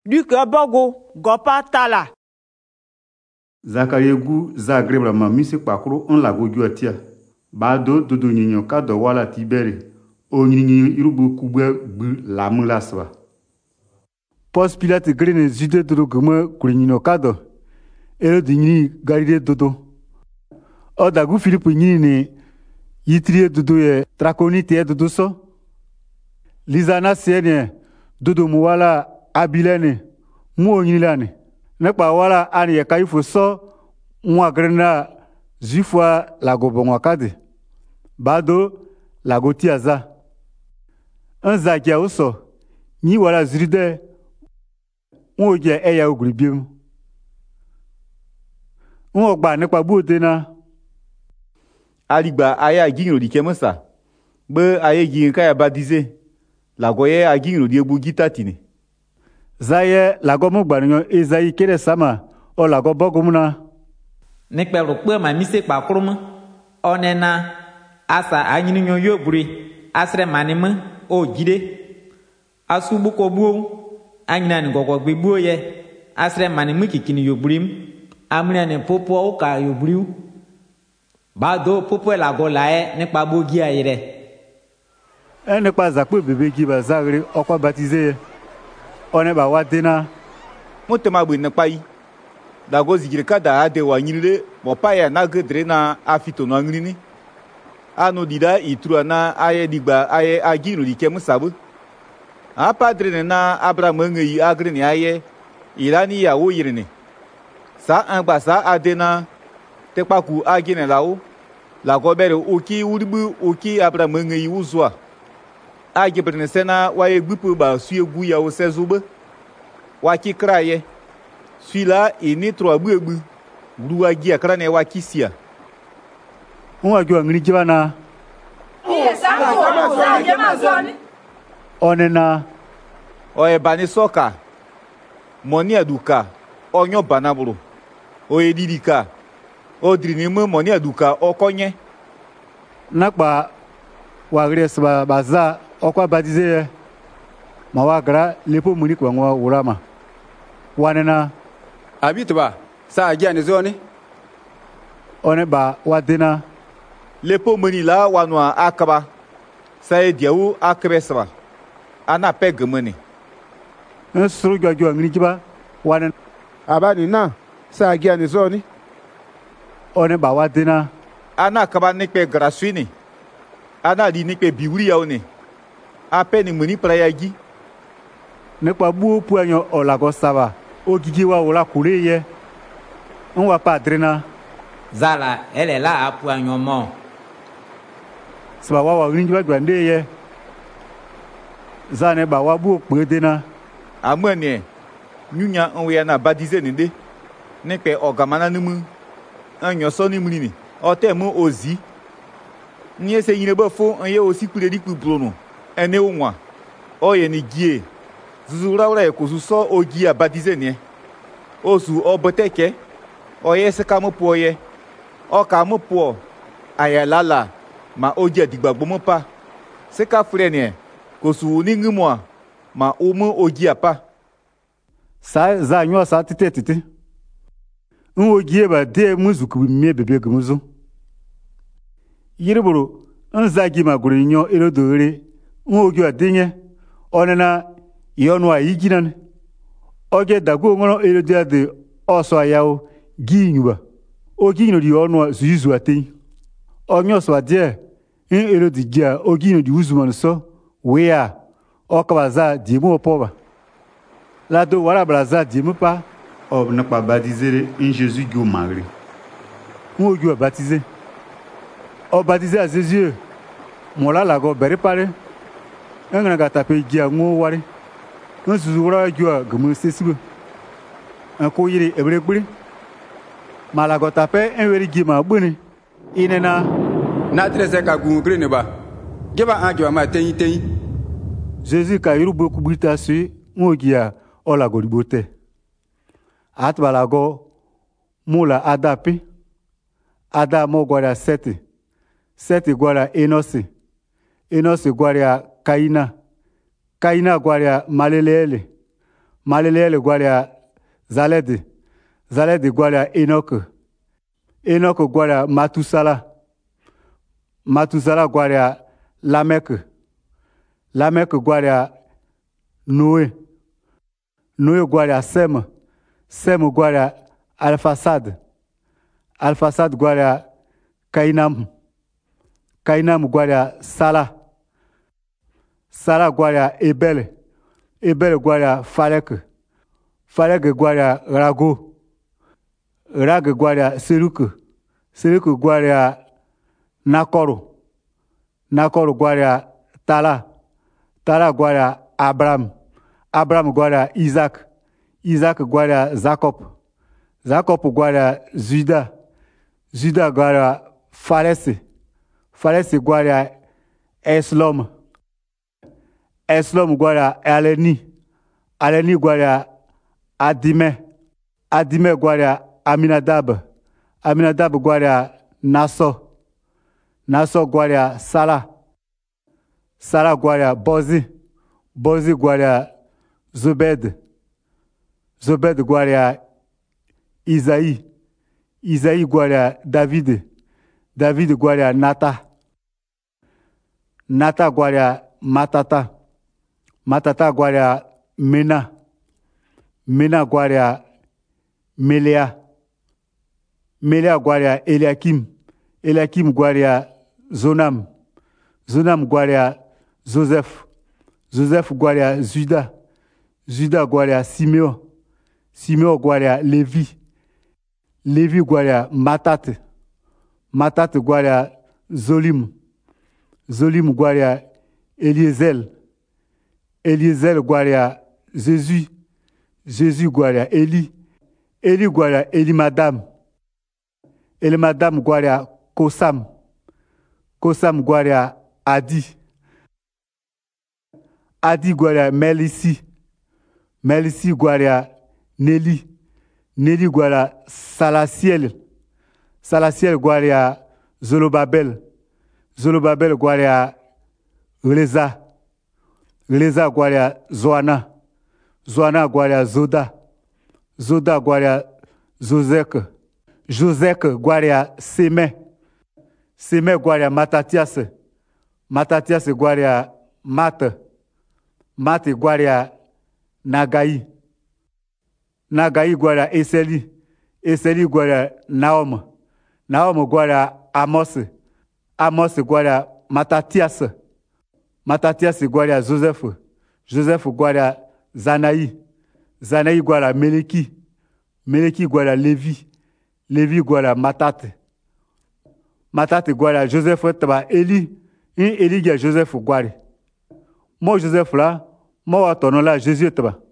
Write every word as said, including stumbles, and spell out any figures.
Duke bogo gopa tala. Zakaria gu Zagrebra ma misi pakro on la goju atia. Ba do do do nyinyo ka do wala tibere. O nyinyo irubu kubwe bu la mulaswa. Pos Pilate grene jude do guma kunyino kado. Ero dinyi garide dodo. O dagu Philippe nyini ne yitrie dodo ye trakoni te dodo so. Lizana sene dodo mu wala abilene mu nyilane. Nekpa wala ani ye kaifo so mwa grena zifwa la gobonwa kade. Bado la goti aza. Un zakia oso ni wala zride un je eya ogribium. Un ogba nekpa buote na aligba aya ginro di kemosa be aye gin ka ya badize la goye aginro di egbu gitatini zaye la gomo gbanyo ezai kere sama o la go bogumuna nekpe ro pe ma mi se pa krum onena asa anyinyo yoburi asre manimu o jide asubu ko bu anyina ni gogo gbegbu ye asre manimu kikini yoburim amina ni popo o ka yoburiu bado popo la go lae nípa bogi ayire e nípa zapo bebe gi ba zagre okwa baptiser one ba wadena motema gbe nípa yi da go zigire kada ade wa nyire mo pa ya na gedre na afito no ngrini anu dida itru na aye digba aye aginu dike musabu a padre na abraham ngi agri ni aye irani ya wo yirini sa angba sa adena tekpaku agine lawo la gobere oki urubu oki abraham ngi uzwa agibrene sena waye gbupu ba suegu ya o sezube waki kraye suila ini tro abuebu ruwa gi akra ne wakisia un aju ngri jibana Iye sa ko so je ma zoni. onena oye bani soka moni eduka onyo banaburu oye didika odrini mu moni eduka okonye nakpa wagre sba baza okwa baptiser ma wagra lepo muni kwa ngwa urama wanena abitba sa agia ne zoni one ba wadena lepo moni la wanwa akaba sai diawu akresba ana pegemani nsuru jojo ngri jiba wanena abani na sa agia ne zoni one ba wadena ana kaba nikpe grasuini ana di nikpe biwuri yaone ape ni muni prayagi nekpa buo pu anyo olago saba ogigi wa wala kureye nwa padrena zala ele la apu anyomo saba wa wa rinji wa gwande ye zane ba wa buo pedena amane nyunya onwe na badize ninde nikpe ogamana nimu anyo so ni muni otemu ozi nye se yine bafo anye osikure diku blono ene onwa oye ni gie zuzura ora e kozuso ogi abadize ne osu oboteke oye se kamo poye o kamo po ayalala ma ogi adigbagbo mo pa se ka fure ne kosu ni ngimo ma omo ogi apa sa za nyo sa tete tete nwo gie ba de muzuku mi bebe gumuzo yiriburu nzagi maguru nyo erodore nwo gi adinye onena yonu ayiginan oge dago ngono erodia de oso ayawo ginyuba ogino di onu zuzu atin onyo so ade in erodigia ogino di uzuman so wea okabaza dimu opoba lado wala braza dimu pa Ob n'a pas baptisé in Jésus go magri. nwo gi baptiser o baptiser à Jésus mola la go bere pare ngana gata pe gia ngo wari nzuzu wora gi gumu sesibu ko yiri ebre gbiri mala go tape enweri gi ma gbuni inena na trese ka gun grene ba geba anjo ma teyin teyin Jésus ka yiru boku bita su ngogia ola go ribote atbala go mula adapi ada mo gwara seti seti gwara enosi enosi gwara kaina kaina gwara malelele Malaleel gwalia Zaled. Zaled gwalia Enoch. Enoch gwalia Matusala. Matusala gwalia Lamek. Lamek gwalia Noé. Noé gwalia Sem. Sem gwalia Alfasad. Alfasad gwalia Kainam. Kainam gwalia Sala. Sala gwalia Ebel. Ebel gwalia Falek. Falek gwalia Rago. Rag gwalia Seruk. Seruk gwalia Nakoro. Nakoro gwalia Tala. Tala gwalia Abraham. Abraham gwalia Isaac. Isaac gwalia Jacob. Jacob gwalia Juda. Juda gwalia Fares. Fares gwalia Eslom. Eslom gwalia Aleni. Aleni gwalia Adime. Adime gwalia Aminadab. Aminadab gwalia Naso. Naso gwalia Sala. Sala gwalia Bozi. Bozi gwalia Zobed. Zobed gwalia Isaïe. Isaïe gwalia David. David gwalia Nata. Nata gwalia Matata. Matata gwalia Mena. Mena gwalia Melea. Melea gwalia Eliakim. Eliakim gwalia Zonam. Zonam gwalia Joseph. Joseph gwalia Juda. Juda gwalia Simeon. Simeon gwalia Lévi. Lévi gwalia Matat. Matat gwalia Zolim. Zolim gwalia Eliezel. Eliezel gwalia Jésus. Jésus gwalia Eli. Eli gwalia Elimadam. Elimadam gwalia Kosam. Kosam gwalia Adi. Adi gwalia Melisi. Melisi gwalia Nelly. Nelly gwalia Salasiel. Salasiel gwalia Zolobabel. Zolobabel gwalia Reza. Reza gwalia Zoana. Zoana gwalia Zoda. Zoda gwalia Josek. Josek gwalia Seme. Seme gwalia Matatias. Matatias gwalia Mat. Mat gwalia Nagai. Nagai gwalia Eseli. Eseli gwalia Naom. Naom gwalia Amos. Amos gwalia Matatias. Matatias gwalia Joseph. Joseph gwalia Zanaï. Zanaï gwalia Meleki. Meleki gwalia Lévi. Lévi gwalia Matat. Matat gwalia Joseph taba Eli. In Eli gya Joseph gwali. Mo Joseph là, mo wa tono la Jésus taba.